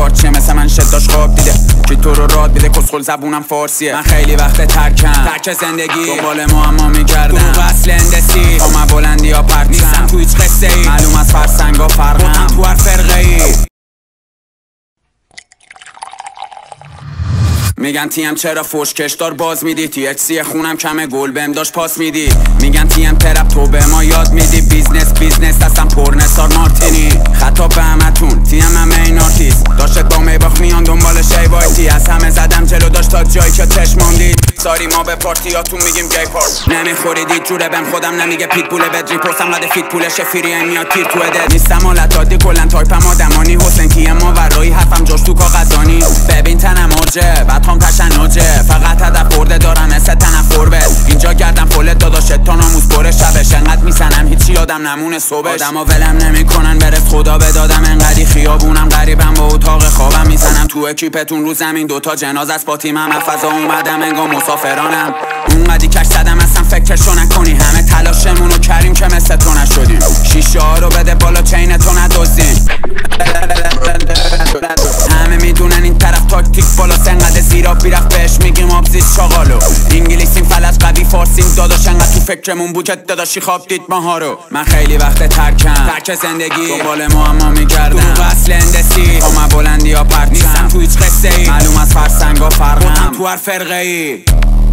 پارچه مثل من شداش خواب دیده کی تو رو راد بیده کسخل زبونم فارسیه من خیلی وقت ترک زندگی دنبال معما میگردم تو اصل اندسی با من بلندی ها پرچم نیستم تو هیچ قصه ای معلوم از فرسنگا فرقم تو هر فرقه ای میگن تیم چرا فوشکش دار باز میدی تی اچ سی خونم کمه گل بهم داشت پاس میدی میگن تیم ترپ تو به ما یاد میدی بیزنس دستم پر نثار مارتینی خطاب به همتون تیم هم این آرتیست داشت با میباخت میان دنبال شیوایتی از همه زدم جلو داشت تا جایی که چشمام دید ساری ما به پارتیاتون میگیم گی پارت نمیخوریدید جوره بهم خودم نمیگه پیت بوله بدری پرسم قد فیت پولش فری میاد تیر تو ادت نیستم حالتادی کلن تایپم آدمانی حسین کیم ما ورایی حرفم جاش تو کاغذانی ببین تنم مرجه هم تشنجه فقط هدف برده دارم مثل تنفر بس اینجا گردم فلت داداش تا ناموز بره شبش انقدر میزنم هیچی یادم نمونه صبحش آدم ها ولم نمیکنن برس خدا بدادم انقدی خیابونم غریبم با اتاق خوابم میزنم تو اکیپتون رو زمین دوتا جناز از با تیمم فضا اومدم انگار مسافرانم اونقدی کش زدم اصلا فکرشو نکنی همه تلاشمونو کردیم که مثل تو نشدیم شیشه ها رو بده بالا چین تو ندزدیم همه میدونن این طرف تاکتیک بالا انقدر زیرا بیرفت بهش میگیم آبزید شاغالو انگلیسیم فلج قوی فارسیم داداش انقدر تو فکرمون بود که داداشی خواب دید ماها رو من خیلی وقت ترک زندگی دنبال معما میگردم تو اصل اندسی با من بلندی ها پرچم نیستم تو هیچ قصه ای معلوم از فرسنگا فرقم تو هر فرقه ای